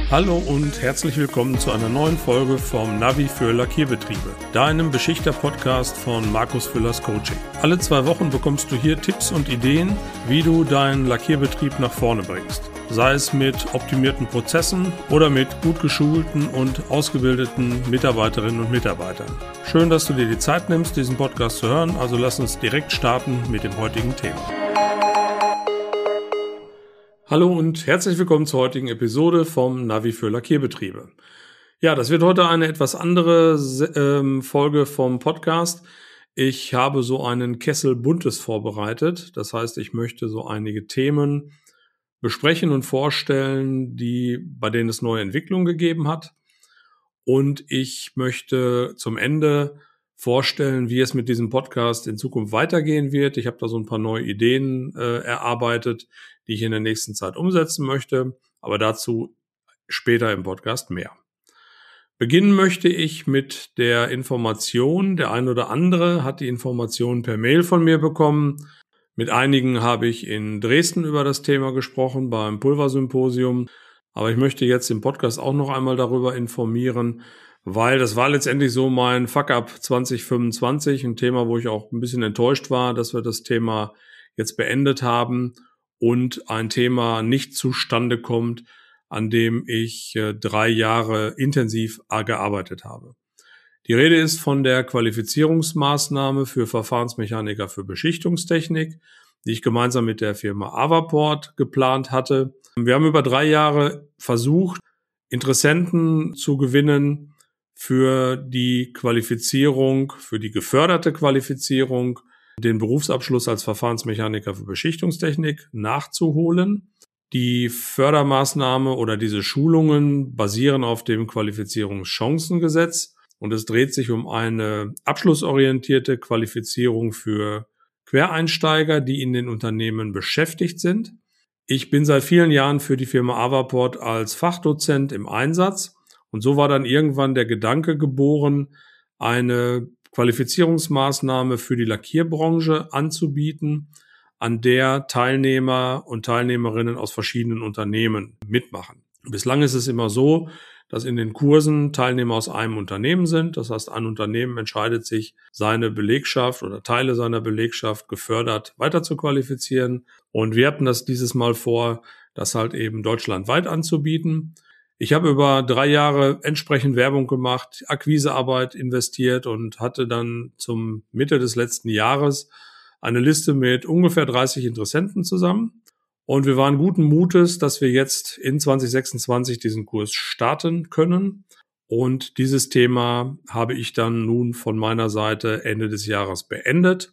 Hallo und herzlich willkommen zu einer neuen Folge vom Navi für Lackierbetriebe, deinem Beschichter-Podcast von Markus Füllers Coaching. Alle 2 Wochen bekommst du hier Tipps und Ideen, wie du deinen Lackierbetrieb nach vorne bringst. Sei es mit optimierten Prozessen oder mit gut geschulten und ausgebildeten Mitarbeiterinnen und Mitarbeitern. Schön, dass du dir die Zeit nimmst, diesen Podcast zu hören, also lass uns direkt starten mit dem heutigen Thema. Hallo und herzlich willkommen zur heutigen Episode vom Navi für Lackierbetriebe. Ja, das wird heute eine etwas andere Folge vom Podcast. Ich habe so einen Kessel Buntes vorbereitet. Das heißt, ich möchte so einige Themen besprechen und vorstellen, bei denen es neue Entwicklungen gegeben hat. Und ich möchte zum Ende vorstellen, wie es mit diesem Podcast in Zukunft weitergehen wird. Ich habe da so ein paar neue Ideen erarbeitet, die ich in der nächsten Zeit umsetzen möchte, aber dazu später im Podcast mehr. Beginnen möchte ich mit der Information. Der ein oder andere hat die Information per Mail von mir bekommen. Mit einigen habe ich in Dresden über das Thema gesprochen, beim Pulversymposium. Aber ich möchte jetzt im Podcast auch noch einmal darüber informieren, weil das war letztendlich so mein Fuck-up 2025, ein Thema, wo ich auch ein bisschen enttäuscht war, dass wir das Thema jetzt beendet haben und ein Thema nicht zustande kommt, an dem ich 3 Jahre intensiv gearbeitet habe. Die Rede ist von der Qualifizierungsmaßnahme für Verfahrensmechaniker für Beschichtungstechnik, die ich gemeinsam mit der Firma Avaport geplant hatte. Wir haben über 3 Jahre versucht, Interessenten zu gewinnen für die Qualifizierung, für die geförderte Qualifizierung, den Berufsabschluss als Verfahrensmechaniker für Beschichtungstechnik nachzuholen. Die Fördermaßnahme oder diese Schulungen basieren auf dem Qualifizierungschancengesetz und es dreht sich um eine abschlussorientierte Qualifizierung für Quereinsteiger, die in den Unternehmen beschäftigt sind. Ich bin seit vielen Jahren für die Firma Avaport als Fachdozent im Einsatz und so war dann irgendwann der Gedanke geboren, eine Qualifizierungsmaßnahme für die Lackierbranche anzubieten, an der Teilnehmer und Teilnehmerinnen aus verschiedenen Unternehmen mitmachen. Bislang ist es immer so, dass in den Kursen Teilnehmer aus einem Unternehmen sind. Das heißt, ein Unternehmen entscheidet sich, seine Belegschaft oder Teile seiner Belegschaft gefördert weiter zu qualifizieren. Und wir hatten das dieses Mal vor, das halt eben deutschlandweit anzubieten. Ich habe über 3 Jahre entsprechend Werbung gemacht, Akquisearbeit investiert und hatte dann zum Mitte des letzten Jahres eine Liste mit ungefähr 30 Interessenten zusammen. Und wir waren guten Mutes, dass wir jetzt in 2026 diesen Kurs starten können. Und dieses Thema habe ich dann nun von meiner Seite Ende des Jahres beendet,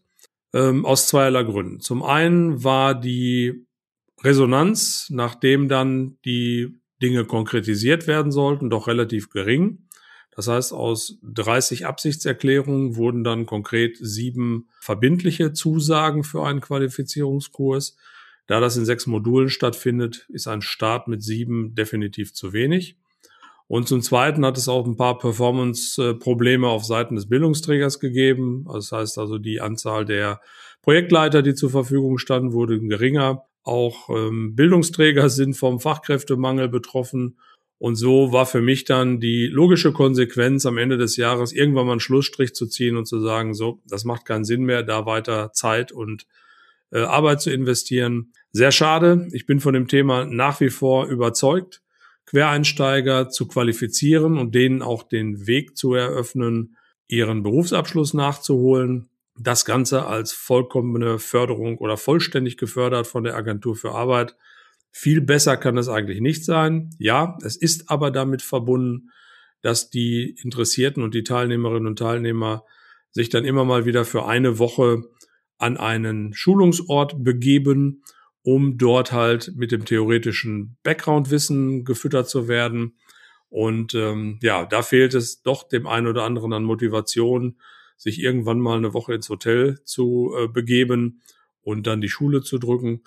aus zweierlei Gründen. Zum einen war die Resonanz, nachdem dann die Dinge konkretisiert werden sollten, doch relativ gering. Das heißt, aus 30 Absichtserklärungen wurden dann konkret 7 verbindliche Zusagen für einen Qualifizierungskurs. Da das in 6 Modulen stattfindet, ist ein Start mit 7 definitiv zu wenig. Und zum Zweiten hat es auch ein paar Performance-Probleme auf Seiten des Bildungsträgers gegeben. Das heißt also, die Anzahl der Projektleiter, die zur Verfügung standen, wurde geringer. Auch Bildungsträger sind vom Fachkräftemangel betroffen. Und so war für mich dann die logische Konsequenz am Ende des Jahres, irgendwann mal einen Schlussstrich zu ziehen und zu sagen, so, das macht keinen Sinn mehr, da weiter Zeit und Arbeit zu investieren. Sehr schade. Ich bin von dem Thema nach wie vor überzeugt, Quereinsteiger zu qualifizieren und denen auch den Weg zu eröffnen, ihren Berufsabschluss nachzuholen. Das Ganze als vollkommene Förderung oder vollständig gefördert von der Agentur für Arbeit. Viel besser kann es eigentlich nicht sein. Ja, es ist aber damit verbunden, dass die Interessierten und die Teilnehmerinnen und Teilnehmer sich dann immer mal wieder für eine Woche an einen Schulungsort begeben, um dort halt mit dem theoretischen Background-Wissen gefüttert zu werden. Und da fehlt es doch dem einen oder anderen an Motivation, sich irgendwann mal eine Woche ins Hotel zu begeben und dann die Schule zu drücken.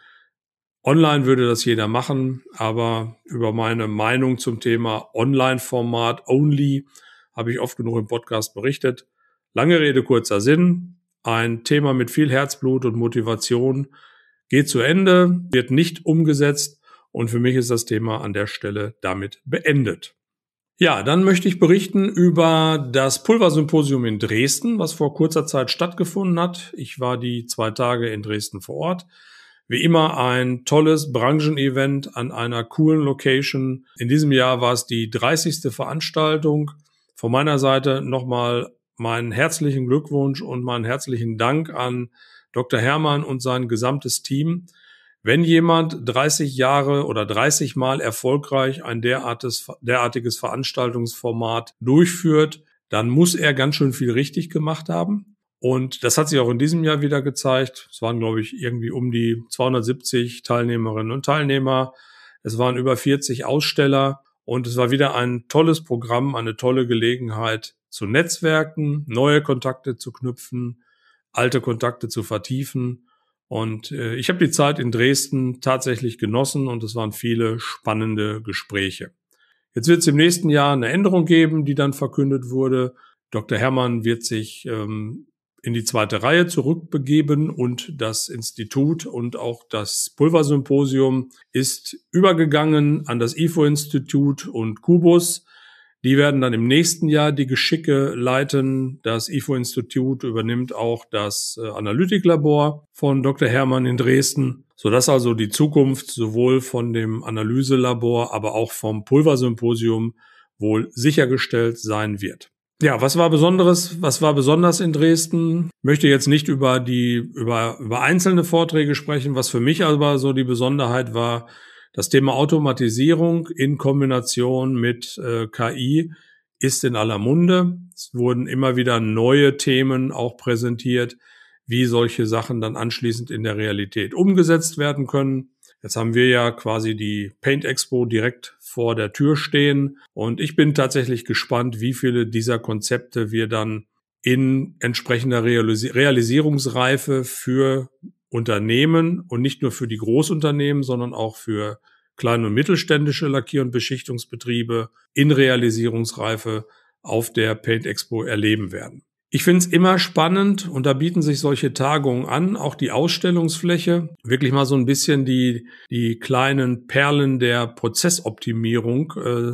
Online würde das jeder machen, aber über meine Meinung zum Thema Online-Format only habe ich oft genug im Podcast berichtet. Lange Rede, kurzer Sinn. Ein Thema mit viel Herzblut und Motivation geht zu Ende, wird nicht umgesetzt Und für mich ist das Thema an der Stelle damit beendet. Ja, dann möchte ich berichten über das Pulversymposium in Dresden, was vor kurzer Zeit stattgefunden hat. Ich war die 2 Tage in Dresden vor Ort. Wie immer ein tolles Branchenevent an einer coolen Location. In diesem Jahr war es die 30. Veranstaltung. Von meiner Seite nochmal meinen herzlichen Glückwunsch und meinen herzlichen Dank an Dr. Hermann und sein gesamtes Team. Wenn jemand 30 Jahre oder 30 Mal erfolgreich ein derartiges Veranstaltungsformat durchführt, dann muss er ganz schön viel richtig gemacht haben. Und das hat sich auch in diesem Jahr wieder gezeigt. Es waren, glaube ich, irgendwie um die 270 Teilnehmerinnen und Teilnehmer. Es waren über 40 Aussteller und es war wieder ein tolles Programm, eine tolle Gelegenheit zu netzwerken, neue Kontakte zu knüpfen, alte Kontakte zu vertiefen. Und ich habe die Zeit in Dresden tatsächlich genossen und es waren viele spannende Gespräche. Jetzt wird es im nächsten Jahr eine Änderung geben, die dann verkündet wurde. Dr. Hermann wird sich in die 2. Reihe zurückbegeben und das Institut und auch das Pulversymposium ist übergegangen an das IFO-Institut und Kubus. Die werden dann im nächsten Jahr die Geschicke leiten. Das IFO-Institut übernimmt auch das Analytiklabor von Dr. Hermann in Dresden, sodass also die Zukunft sowohl von dem Analyselabor, aber auch vom Pulversymposium wohl sichergestellt sein wird. Ja, was war besonders in Dresden? Ich möchte jetzt nicht über einzelne Vorträge sprechen. Was für mich aber so die Besonderheit war, das Thema Automatisierung in Kombination mit KI ist in aller Munde. Es wurden immer wieder neue Themen auch präsentiert, wie solche Sachen dann anschließend in der Realität umgesetzt werden können. Jetzt haben wir ja quasi die Paint Expo direkt vor der Tür stehen und ich bin tatsächlich gespannt, wie viele dieser Konzepte wir dann in entsprechender Realisierungsreife für Unternehmen und nicht nur für die Großunternehmen, sondern auch für kleine und mittelständische Lackier- und Beschichtungsbetriebe in Realisierungsreife auf der Paint Expo erleben werden. Ich finde es immer spannend und da bieten sich solche Tagungen an, auch die Ausstellungsfläche, wirklich mal so ein bisschen die kleinen Perlen der Prozessoptimierung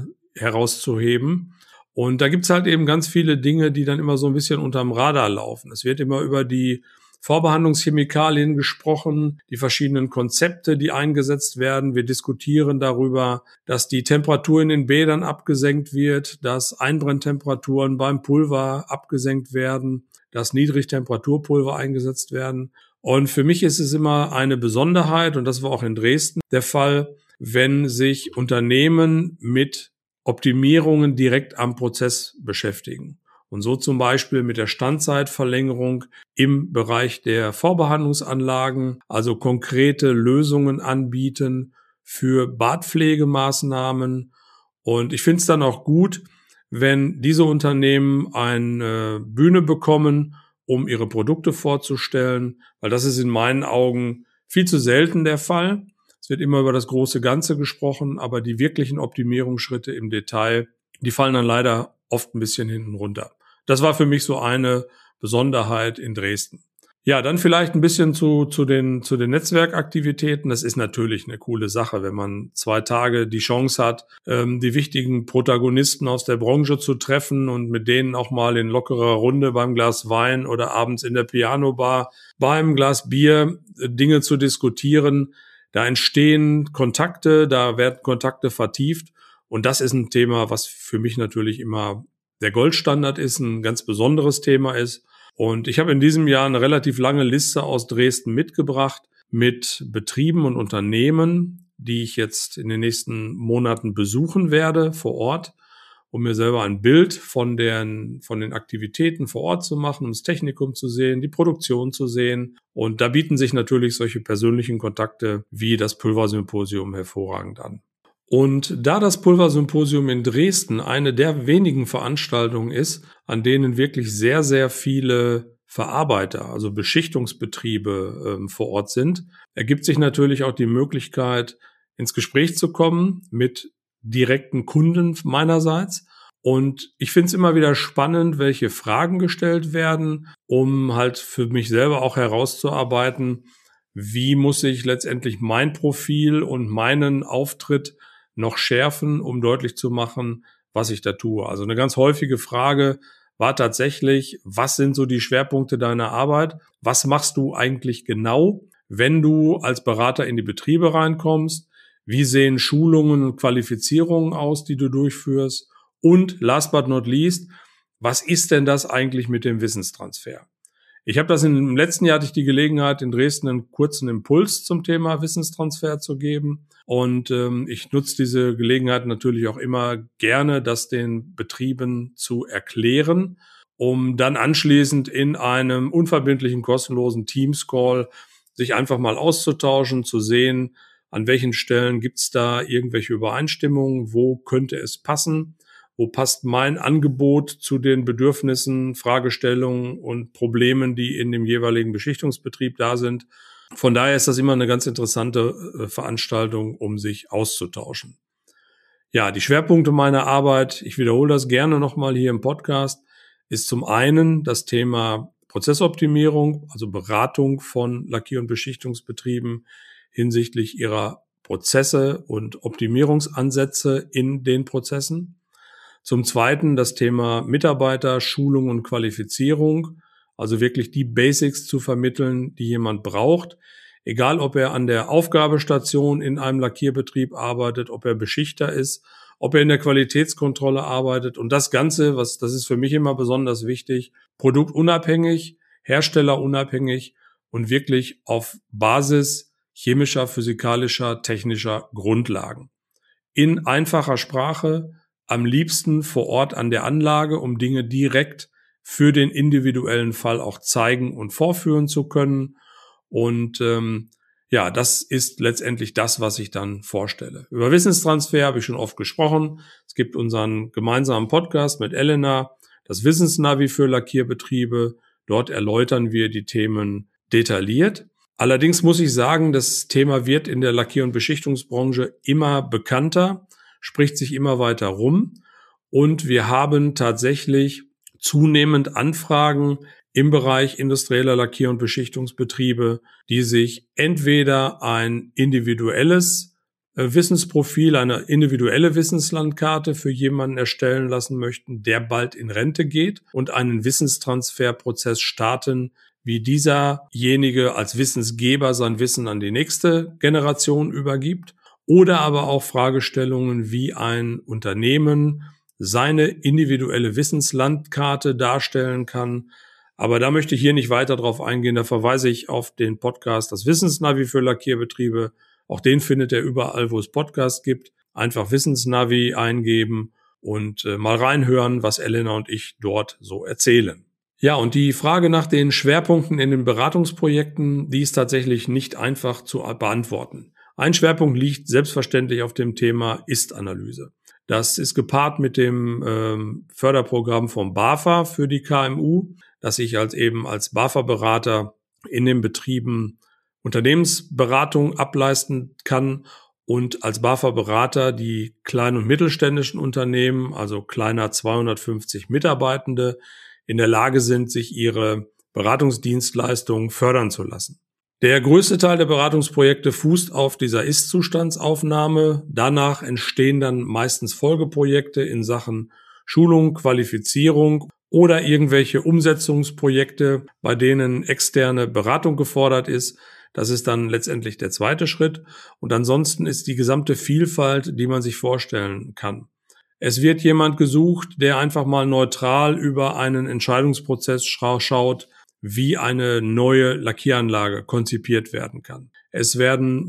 herauszuheben. Und da gibt's halt eben ganz viele Dinge, die dann immer so ein bisschen unterm Radar laufen. Es wird immer über die Vorbehandlungschemikalien gesprochen, die verschiedenen Konzepte, die eingesetzt werden. Wir diskutieren darüber, dass die Temperatur in den Bädern abgesenkt wird, dass Einbrenntemperaturen beim Pulver abgesenkt werden, dass Niedrigtemperaturpulver eingesetzt werden. Und für mich ist es immer eine Besonderheit, und das war auch in Dresden der Fall, wenn sich Unternehmen mit Optimierungen direkt am Prozess beschäftigen. Und so zum Beispiel mit der Standzeitverlängerung im Bereich der Vorbehandlungsanlagen, also konkrete Lösungen anbieten für Badpflegemaßnahmen. Und ich finde es dann auch gut, wenn diese Unternehmen eine Bühne bekommen, um ihre Produkte vorzustellen, weil das ist in meinen Augen viel zu selten der Fall. Es wird immer über das große Ganze gesprochen, aber die wirklichen Optimierungsschritte im Detail, die fallen dann leider oft ein bisschen hinten runter. Das war für mich so eine Besonderheit in Dresden. Ja, dann vielleicht ein bisschen zu den Netzwerkaktivitäten. Das ist natürlich eine coole Sache, wenn man 2 Tage die Chance hat, die wichtigen Protagonisten aus der Branche zu treffen und mit denen auch mal in lockerer Runde beim Glas Wein oder abends in der Pianobar beim Glas Bier Dinge zu diskutieren. Da entstehen Kontakte, da werden Kontakte vertieft und das ist ein Thema, was für mich natürlich immer der Goldstandard ist, ein ganz besonderes Thema ist. Und ich habe in diesem Jahr eine relativ lange Liste aus Dresden mitgebracht mit Betrieben und Unternehmen, die ich jetzt in den nächsten Monaten besuchen werde vor Ort, um mir selber ein Bild von den Aktivitäten vor Ort zu machen, um das Technikum zu sehen, die Produktion zu sehen. Und da bieten sich natürlich solche persönlichen Kontakte wie das Pulversymposium hervorragend an. Und da das Pulversymposium in Dresden eine der wenigen Veranstaltungen ist, an denen wirklich sehr, sehr viele Verarbeiter, also Beschichtungsbetriebe vor Ort sind, ergibt sich natürlich auch die Möglichkeit, ins Gespräch zu kommen mit direkten Kunden meinerseits. Und ich finde es immer wieder spannend, welche Fragen gestellt werden, um halt für mich selber auch herauszuarbeiten, wie muss ich letztendlich mein Profil und meinen Auftritt noch schärfen, um deutlich zu machen, was ich da tue. Also eine ganz häufige Frage war tatsächlich, was sind so die Schwerpunkte deiner Arbeit? Was machst du eigentlich genau, wenn du als Berater in die Betriebe reinkommst? Wie sehen Schulungen und Qualifizierungen aus, die du durchführst? Und last but not least, was ist denn das eigentlich mit dem Wissenstransfer? Ich habe das im letzten Jahr, hatte ich die Gelegenheit, in Dresden einen kurzen Impuls zum Thema Wissenstransfer zu geben. Und ich nutze diese Gelegenheit natürlich auch immer gerne, das den Betrieben zu erklären, um dann anschließend in einem unverbindlichen, kostenlosen Teams-Call sich einfach mal auszutauschen, zu sehen, an welchen Stellen gibt's da irgendwelche Übereinstimmungen, wo könnte es passen. Wo passt mein Angebot zu den Bedürfnissen, Fragestellungen und Problemen, die in dem jeweiligen Beschichtungsbetrieb da sind? Von daher ist das immer eine ganz interessante Veranstaltung, um sich auszutauschen. Ja, die Schwerpunkte meiner Arbeit, ich wiederhole das gerne nochmal hier im Podcast, ist zum einen das Thema Prozessoptimierung, also Beratung von Lackier- und Beschichtungsbetrieben hinsichtlich ihrer Prozesse und Optimierungsansätze in den Prozessen. Zum Zweiten das Thema Mitarbeiter, Schulung und Qualifizierung, also wirklich die Basics zu vermitteln, die jemand braucht, egal ob er an der Aufgabestation in einem Lackierbetrieb arbeitet, ob er Beschichter ist, ob er in der Qualitätskontrolle arbeitet und das Ganze, das ist für mich immer besonders wichtig, produktunabhängig, herstellerunabhängig und wirklich auf Basis chemischer, physikalischer, technischer Grundlagen. In einfacher Sprache, am liebsten vor Ort an der Anlage, um Dinge direkt für den individuellen Fall auch zeigen und vorführen zu können. Und ja, das ist letztendlich das, was ich dann vorstelle. Über Wissenstransfer habe ich schon oft gesprochen. Es gibt unseren gemeinsamen Podcast mit Elena, das Wissensnavi für Lackierbetriebe. Dort erläutern wir die Themen detailliert. Allerdings muss ich sagen, das Thema wird in der Lackier- und Beschichtungsbranche immer bekannter, spricht sich immer weiter rum und wir haben tatsächlich zunehmend Anfragen im Bereich industrieller Lackier- und Beschichtungsbetriebe, die sich entweder ein individuelles Wissensprofil, eine individuelle Wissenslandkarte für jemanden erstellen lassen möchten, der bald in Rente geht und einen Wissenstransferprozess starten, wie dieserjenige als Wissensgeber sein Wissen an die nächste Generation übergibt. Oder aber auch Fragestellungen, wie ein Unternehmen seine individuelle Wissenslandkarte darstellen kann. Aber da möchte ich hier nicht weiter drauf eingehen. Da verweise ich auf den Podcast, das Wissensnavi für Lackierbetriebe. Auch den findet ihr überall, wo es Podcasts gibt. Einfach Wissensnavi eingeben und mal reinhören, was Elena und ich dort so erzählen. Ja, und die Frage nach den Schwerpunkten in den Beratungsprojekten, die ist tatsächlich nicht einfach zu beantworten. Ein Schwerpunkt liegt selbstverständlich auf dem Thema Ist-Analyse. Das ist gepaart mit dem Förderprogramm vom BAFA für die KMU, dass ich als BAFA-Berater in den Betrieben Unternehmensberatung ableisten kann und als BAFA-Berater die kleinen und mittelständischen Unternehmen, also kleiner 250 Mitarbeitende, in der Lage sind, sich ihre Beratungsdienstleistungen fördern zu lassen. Der größte Teil der Beratungsprojekte fußt auf dieser Ist-Zustandsaufnahme. Danach entstehen dann meistens Folgeprojekte in Sachen Schulung, Qualifizierung oder irgendwelche Umsetzungsprojekte, bei denen externe Beratung gefordert ist. Das ist dann letztendlich der zweite Schritt. Und ansonsten ist die gesamte Vielfalt, die man sich vorstellen kann. Es wird jemand gesucht, der einfach mal neutral über einen Entscheidungsprozess schaut, wie eine neue Lackieranlage konzipiert werden kann. Es wird eine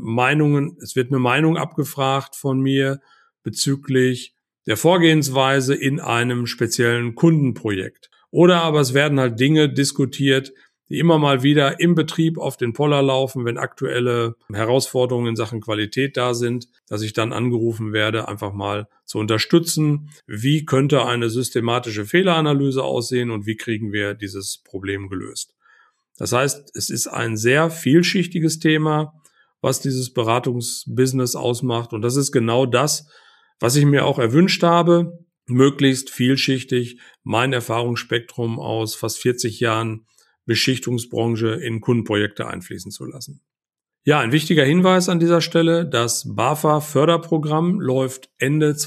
Meinung abgefragt von mir bezüglich der Vorgehensweise in einem speziellen Kundenprojekt. Oder aber es werden halt Dinge diskutiert, die immer mal wieder im Betrieb auf den Poller laufen, wenn aktuelle Herausforderungen in Sachen Qualität da sind, dass ich dann angerufen werde, einfach mal zu unterstützen. Wie könnte eine systematische Fehleranalyse aussehen und wie kriegen wir dieses Problem gelöst? Das heißt, es ist ein sehr vielschichtiges Thema, was dieses Beratungsbusiness ausmacht. Und das ist genau das, was ich mir auch erwünscht habe, möglichst vielschichtig mein Erfahrungsspektrum aus fast 40 Jahren Beschichtungsbranche in Kundenprojekte einfließen zu lassen. Ja, ein wichtiger Hinweis an dieser Stelle: Das BAFA-Förderprogramm läuft Ende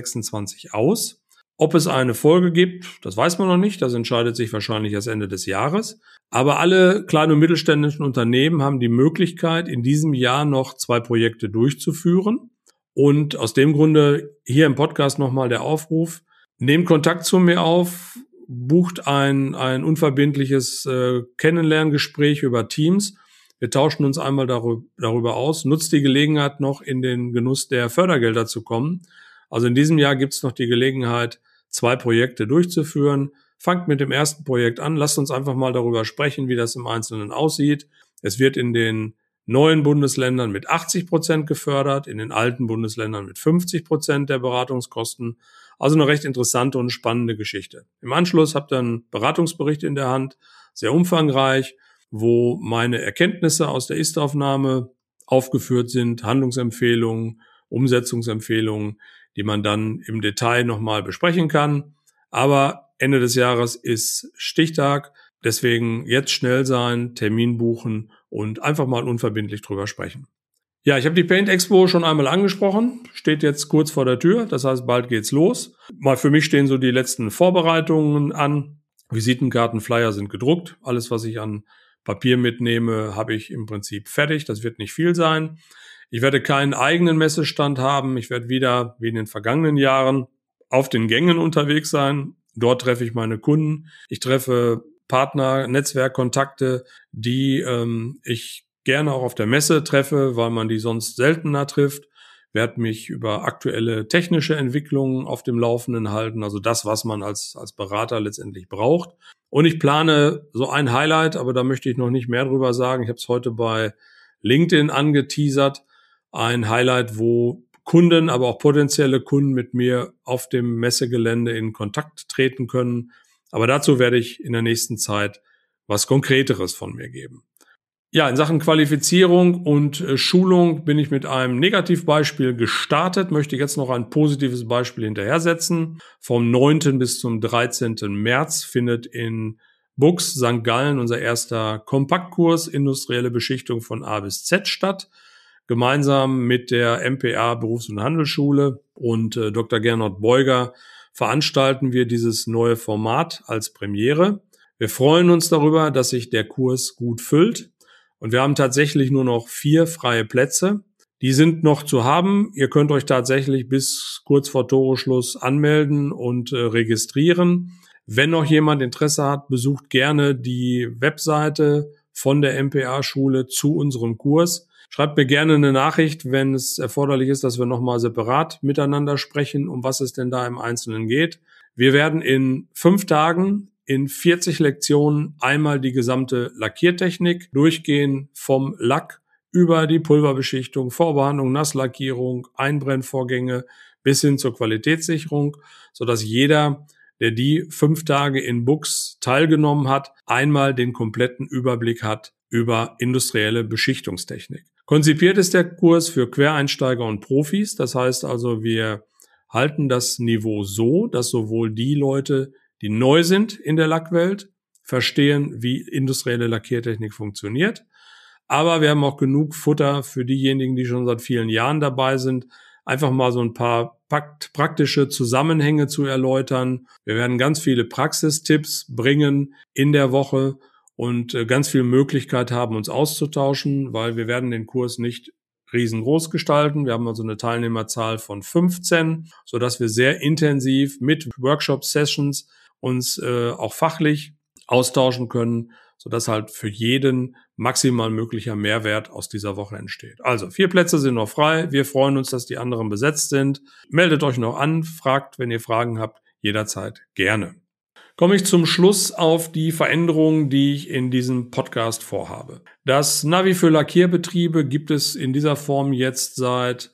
2026 aus. Ob es eine Folge gibt, das weiß man noch nicht. Das entscheidet sich wahrscheinlich erst Ende des Jahres. Aber alle kleinen und mittelständischen Unternehmen haben die Möglichkeit, in diesem Jahr noch 2 Projekte durchzuführen. Und aus dem Grunde hier im Podcast nochmal der Aufruf: Nehmt Kontakt zu mir auf, bucht ein unverbindliches Kennenlerngespräch über Teams. Wir tauschen uns einmal darüber aus. Nutzt die Gelegenheit, noch in den Genuss der Fördergelder zu kommen. Also in diesem Jahr gibt es noch die Gelegenheit, 2 Projekte durchzuführen. Fangt mit dem ersten Projekt an. Lasst uns einfach mal darüber sprechen, wie das im Einzelnen aussieht. Es wird in den neuen Bundesländern mit 80% gefördert, in den alten Bundesländern mit 50% der Beratungskosten. Also eine recht interessante und spannende Geschichte. Im Anschluss habt ihr einen Beratungsbericht in der Hand, sehr umfangreich, wo meine Erkenntnisse aus der Ist-Aufnahme aufgeführt sind, Handlungsempfehlungen, Umsetzungsempfehlungen, die man dann im Detail nochmal besprechen kann. Aber Ende des Jahres ist Stichtag, deswegen jetzt schnell sein, Termin buchen und einfach mal unverbindlich drüber sprechen. Ja, ich habe die Paint Expo schon einmal angesprochen, steht jetzt kurz vor der Tür, das heißt, bald geht's los. Mal für mich stehen so die letzten Vorbereitungen an. Visitenkarten, Flyer sind gedruckt. Alles, was ich an Papier mitnehme, habe ich im Prinzip fertig. Das wird nicht viel sein. Ich werde keinen eigenen Messestand haben. Ich werde wieder, wie in den vergangenen Jahren, auf den Gängen unterwegs sein. Dort treffe ich meine Kunden. Ich treffe Partner, Netzwerkkontakte, die ich gerne auch auf der Messe treffe, weil man die sonst seltener trifft. Werde mich über aktuelle technische Entwicklungen auf dem Laufenden halten, also das, was man als Berater letztendlich braucht. Und ich plane so ein Highlight, aber da möchte ich noch nicht mehr drüber sagen. Ich habe es heute bei LinkedIn angeteasert. Ein Highlight, wo Kunden, aber auch potenzielle Kunden mit mir auf dem Messegelände in Kontakt treten können. Aber dazu werde ich in der nächsten Zeit was Konkreteres von mir geben. Ja, in Sachen Qualifizierung und Schulung bin ich mit einem Negativbeispiel gestartet, möchte jetzt noch ein positives Beispiel hinterher setzen. Vom 9. bis zum 13. März findet in Bux, St. Gallen, unser erster Kompaktkurs Industrielle Beschichtung von A bis Z statt. Gemeinsam mit der MPA Berufs- und Handelsschule und Dr. Gernot Beuger veranstalten wir dieses neue Format als Premiere. Wir freuen uns darüber, dass sich der Kurs gut füllt. Und wir haben tatsächlich nur noch 4 freie Plätze. Die sind noch zu haben. Ihr könnt euch tatsächlich bis kurz vor Toreschluss anmelden und registrieren. Wenn noch jemand Interesse hat, besucht gerne die Webseite von der MPA-Schule zu unserem Kurs. Schreibt mir gerne eine Nachricht, wenn es erforderlich ist, dass wir nochmal separat miteinander sprechen, um was es denn da im Einzelnen geht. Wir werden in 5 Tagen in 40 Lektionen einmal die gesamte Lackiertechnik durchgehen, vom Lack über die Pulverbeschichtung, Vorbehandlung, Nasslackierung, Einbrennvorgänge bis hin zur Qualitätssicherung, sodass jeder, der die 5 Tage in Bux teilgenommen hat, einmal den kompletten Überblick hat über industrielle Beschichtungstechnik. Konzipiert ist der Kurs für Quereinsteiger und Profis, das heißt also, wir halten das Niveau so, dass sowohl die Leute, die neu sind in der Lackwelt, verstehen, wie industrielle Lackiertechnik funktioniert. Aber wir haben auch genug Futter für diejenigen, die schon seit vielen Jahren dabei sind, einfach mal so ein paar praktische Zusammenhänge zu erläutern. Wir werden ganz viele Praxistipps bringen in der Woche und ganz viel Möglichkeit haben, uns auszutauschen, weil wir werden den Kurs nicht riesengroß gestalten. Wir haben also eine Teilnehmerzahl von 15, sodass wir sehr intensiv mit Workshop-Sessions uns auch fachlich austauschen können, sodass halt für jeden maximal möglicher Mehrwert aus dieser Woche entsteht. Also 4 Plätze sind noch frei. Wir freuen uns, dass die anderen besetzt sind. Meldet euch noch an, fragt, wenn ihr Fragen habt, jederzeit gerne. Komme ich zum Schluss auf die Veränderungen, die ich in diesem Podcast vorhabe. Das Navi für Lackierbetriebe gibt es in dieser Form jetzt seit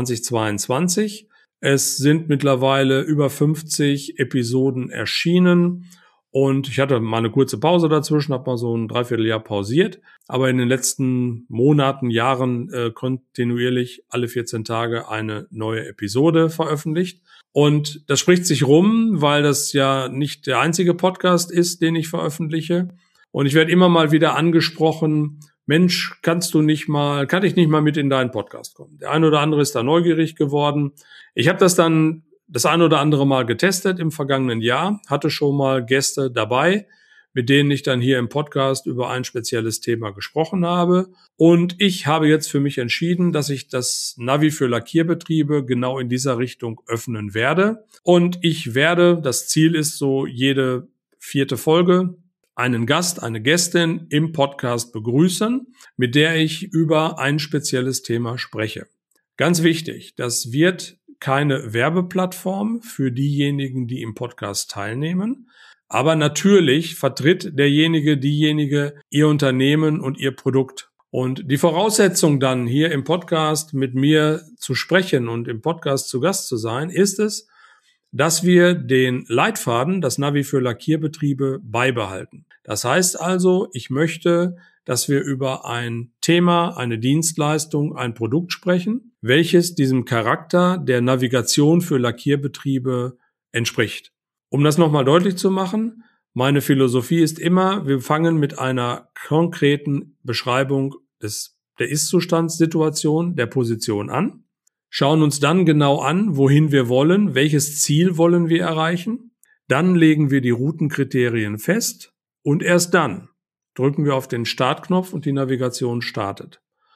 2022. Es sind mittlerweile über 50 Episoden erschienen und ich hatte mal eine kurze Pause dazwischen, habe mal so ein Dreivierteljahr pausiert, aber in den letzten Monaten, Jahren kontinuierlich alle 14 Tage eine neue Episode veröffentlicht. Und das spricht sich rum, weil das ja nicht der einzige Podcast ist, den ich veröffentliche. Und ich werde immer mal wieder angesprochen, Mensch, kann ich nicht mal mit in deinen Podcast kommen? Der eine oder andere ist da neugierig geworden. Ich habe das dann das ein oder andere Mal getestet im vergangenen Jahr, hatte schon mal Gäste dabei, mit denen ich dann hier im Podcast über ein spezielles Thema gesprochen habe. Und ich habe jetzt für mich entschieden, dass ich das Navi für Lackierbetriebe genau in dieser Richtung öffnen werde. Und das Ziel ist so, jede 4. Folge einen Gast, eine Gästin im Podcast begrüßen, mit der ich über ein spezielles Thema spreche. Ganz wichtig, das wird keine Werbeplattform für diejenigen, die im Podcast teilnehmen. Aber natürlich vertritt diejenige ihr Unternehmen und ihr Produkt. Und die Voraussetzung dann hier im Podcast mit mir zu sprechen und im Podcast zu Gast zu sein, ist es, dass wir den Leitfaden, das Navi für Lackierbetriebe, beibehalten. Das heißt also, ich möchte, dass wir über ein Thema, eine Dienstleistung, ein Produkt sprechen, welches diesem Charakter der Navigation für Lackierbetriebe entspricht. Um das nochmal deutlich zu machen, meine Philosophie ist immer, wir fangen mit einer konkreten Beschreibung der Ist-Zustandssituation, der Position an, schauen uns dann genau an, wohin wir wollen, welches Ziel wollen wir erreichen, dann legen wir die Routenkriterien fest und erst dann drücken wir auf den Startknopf und die Navigation startet.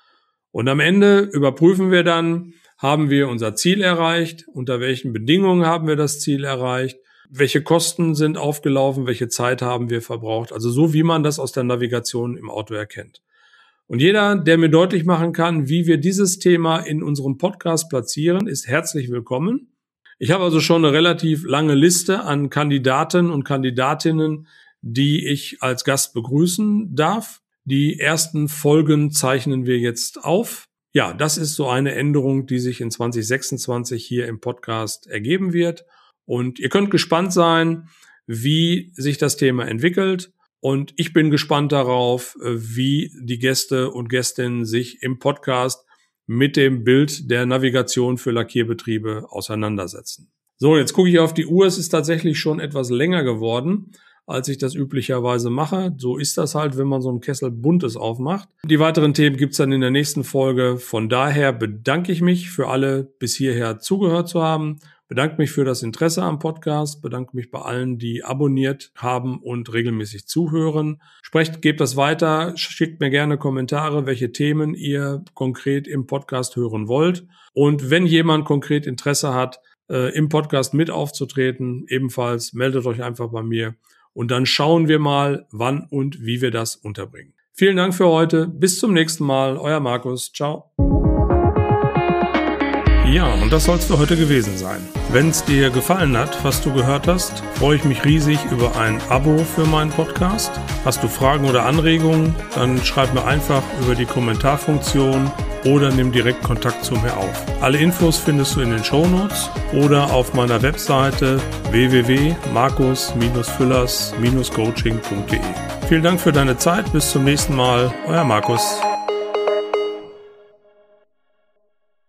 Und am Ende überprüfen wir dann, haben wir unser Ziel erreicht, unter welchen Bedingungen haben wir das Ziel erreicht, welche Kosten sind aufgelaufen, welche Zeit haben wir verbraucht, also so wie man das aus der Navigation im Auto erkennt. Und jeder, der mir deutlich machen kann, wie wir dieses Thema in unserem Podcast platzieren, ist herzlich willkommen. Ich habe also schon eine relativ lange Liste an Kandidaten und Kandidatinnen, die ich als Gast begrüßen darf. Die ersten Folgen zeichnen wir jetzt auf. Ja, das ist so eine Änderung, die sich in 2026 hier im Podcast ergeben wird. Und ihr könnt gespannt sein, wie sich das Thema entwickelt. Und ich bin gespannt darauf, wie die Gäste und Gästinnen sich im Podcast mit dem Bild der Navigation für Lackierbetriebe auseinandersetzen. So, jetzt gucke ich auf die Uhr. Es ist tatsächlich schon etwas länger geworden, als ich das üblicherweise mache. So ist das halt, wenn man so einen Kessel Buntes aufmacht. Die weiteren Themen gibt's dann in der nächsten Folge. Von daher bedanke ich mich für alle, bis hierher zugehört zu haben. Bedanke mich für das Interesse am Podcast, bedanke mich bei allen, die abonniert haben und regelmäßig zuhören. Gebt das weiter, schickt mir gerne Kommentare, welche Themen ihr konkret im Podcast hören wollt. Und wenn jemand konkret Interesse hat, im Podcast mit aufzutreten, ebenfalls meldet euch einfach bei mir und dann schauen wir mal, wann und wie wir das unterbringen. Vielen Dank für heute, bis zum nächsten Mal, euer Markus, ciao. Ja, und das soll es für heute gewesen sein. Wenn es dir gefallen hat, was du gehört hast, freue ich mich riesig über ein Abo für meinen Podcast. Hast du Fragen oder Anregungen, dann schreib mir einfach über die Kommentarfunktion oder nimm direkt Kontakt zu mir auf. Alle Infos findest du in den Shownotes oder auf meiner Webseite www.markus-füllers-coaching.de. Vielen Dank für deine Zeit, bis zum nächsten Mal, euer Markus.